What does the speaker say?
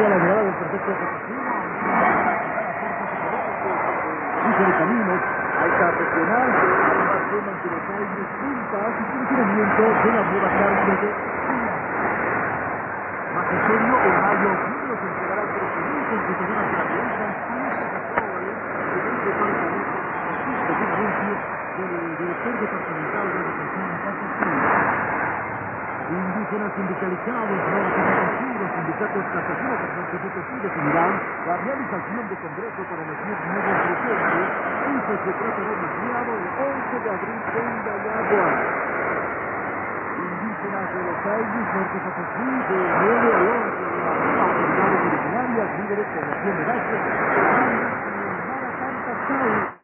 a la llegada del perfecto Potosí. Cruce de caminos, alta regional, además toman que los aires puntas y funcionamiento de la nueva cárcel de Magisterio en mayo, números entregará 13.000 computadoras gratuitas a esta patrona, en el departamento de anuncio del director departamental de educación Potosí. Indígenas sindicalizados norte Potosí, los sindicatos campesinos del norte Potosí definirán la realización de congreso para elegir nuevos dirigentes. Eso se tratará iniciado el 11 de abril en Gallagua. Indígenas de los Aires, norte Potosí, de 9 al 11 de abril, autoridades originarias, líderes, población de base, bandas y Mara Santa Sau.